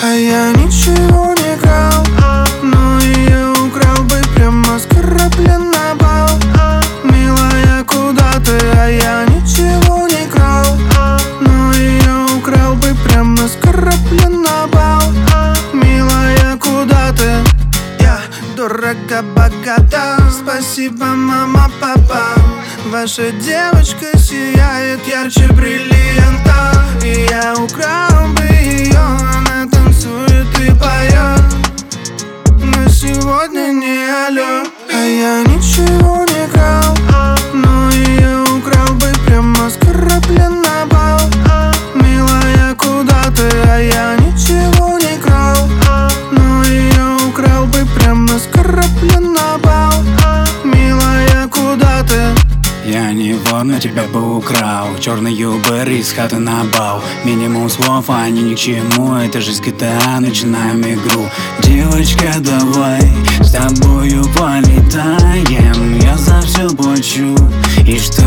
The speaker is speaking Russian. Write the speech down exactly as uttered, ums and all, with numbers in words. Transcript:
А я ничего не крал, но ее украл бы прямо с корабля на бал. Милая, куда ты? А я ничего не крал, но ее украл бы прямо с корабля на бал. Милая, куда ты? Я дорого-богата, спасибо, мама, папа. Ваша девочка сияет ярче бриллианта. И я украл бы ее, она танцует и поет, но сегодня не алё. А я ничего не крал, но ее украл бы прямо с корабля на бал. Милая, куда ты? А я ничего не крал, но ее украл бы прямо с корабля на бал. Милая, куда ты? Я не вор, но тебя бы украл. Черный Uber из хаты на бал. Минимум слов, а они ни к чему. Это же с джи ти эй, начинаем игру. Девочка, давай с тобою полетаем. Я за все плачу. И что